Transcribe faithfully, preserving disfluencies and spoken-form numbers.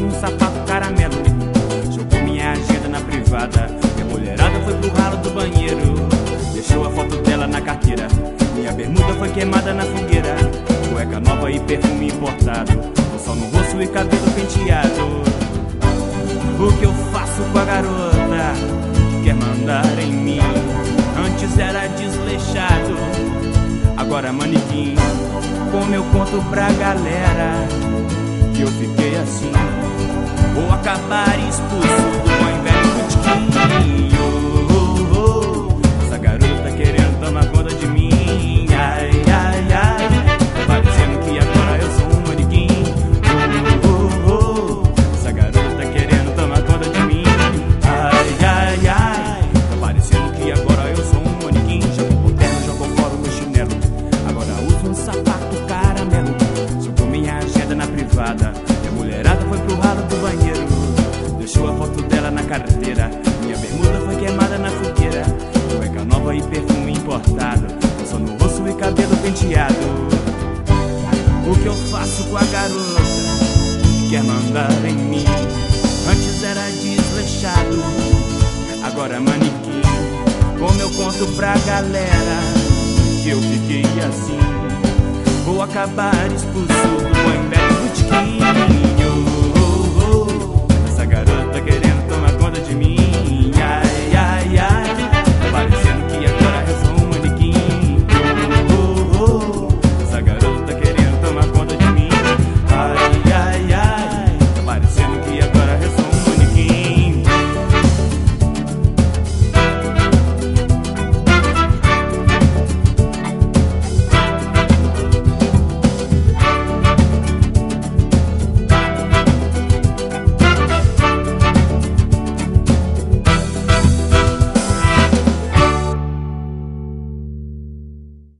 um sapato caramelo. Jogou minha agenda na privada. Minha mulherada foi pro ralo do banheiro. Deixou a foto dela na carteira. Minha bermuda foi queimada na fogueira. Cueca nova e perfume importado. Sol no rosto e cabelo penteado. O que eu faço com a garota que quer mandar em mim? Antes era desleixado, agora manequim. Como eu conto pra galera que eu fiquei assim? Vou acabar expulso do bom e velho botequim. Oh, oh, oh. Essa garota querendo tomar conta de mim. Ai, ai, ai. Tá parecendo que agora eu sou um manequim. Oh, oh, oh. Essa garota querendo tomar conta de mim. Ai, ai, ai. Tá parecendo que agora eu sou um manequim. Jogou pro terno, jogou fora o meu chinelo. Agora uso um sapato caramelo. Jogou minha agenda na privada. Minha mulherada foi pro ralo do banheiro. Deixou a foto dela na carteira. Minha bermuda foi queimada na fogueira. Cueca nova e perfume importado. Só no rosto e cabelo penteado. O que eu faço com a garota que quer mandar em mim? Antes era desleixado, agora é manequim. Como eu conto pra galera que eu fiquei assim? Vou acabar expulso do bom e velho